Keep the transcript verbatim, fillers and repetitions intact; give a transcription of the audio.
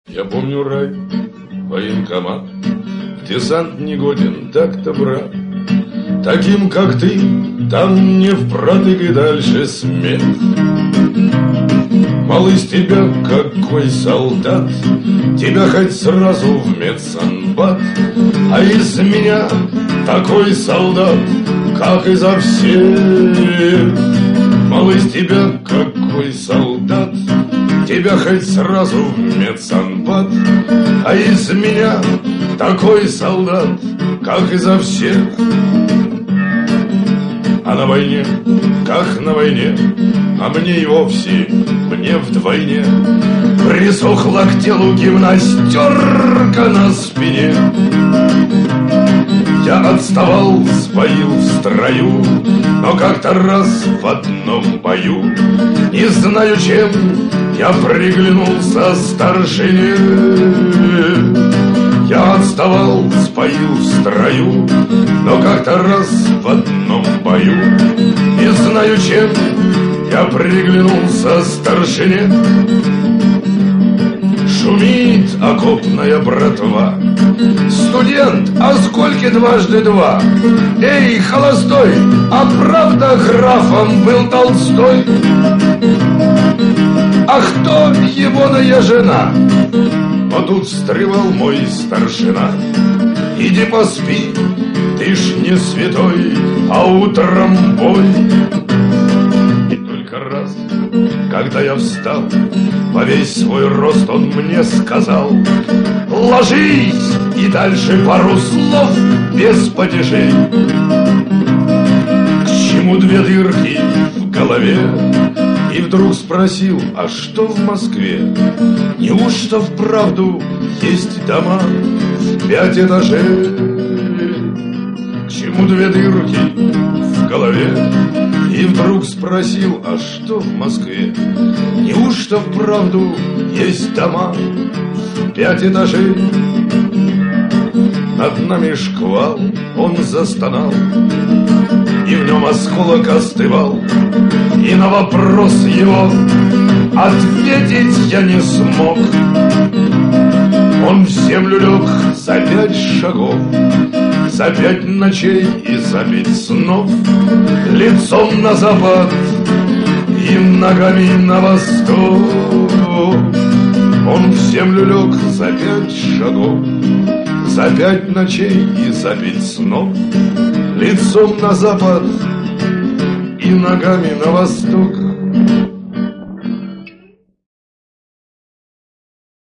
Я помню рай, военкомат, в десант негоден, так-то, брат. Таким, как ты, там не впротык и дальше смех. Мал из тебя какой солдат, тебя хоть сразу в медсанбат. А из меня такой солдат, как изо всех. Мал из тебя какой солдат, тебя хоть сразу в медсанбат. А из меня такой солдат, как изо всех. А на войне, как на войне, а мне и вовсе, мне вдвойне присохла к телу гимнастерка на спине. Я отставал, сбоил в строю, но как-то раз в одном бою, не знаю чем, я приглянулся старшине. Я отставал, сбоил в строю, но как-то раз в одном бою, не знаю чем, я приглянулся старшине. Шумит окопная братва. Студент, а сколько дважды два? Эй, холостой, а правда графом был Толстой? А кто егоная жена? Но тут встревал мой старшина. Иди поспи, ты ж не святой, а утром бой. И только раз, когда я встал, во весь свой рост он мне сказал: ложись, и дальше пару слов без падежей. К чему две дырки в голове? И вдруг спросил: а что в Москве? Неужто вправду есть дома в пять этажей? К чему две дырки в голове? И вдруг спросил: а что в Москве? Неужто вправду есть дома в пять этажей? Над нами шквал, он застонал, и в нем осколок остывал. И на вопрос его ответить я не смог. Он в землю лег за пять шагов, за пять ночей и за пять снов, лицом на запад и ногами на восток. Он в землю лег за пять шагов, за пять ночей и за пять снов, лицом на запад и ногами на восток.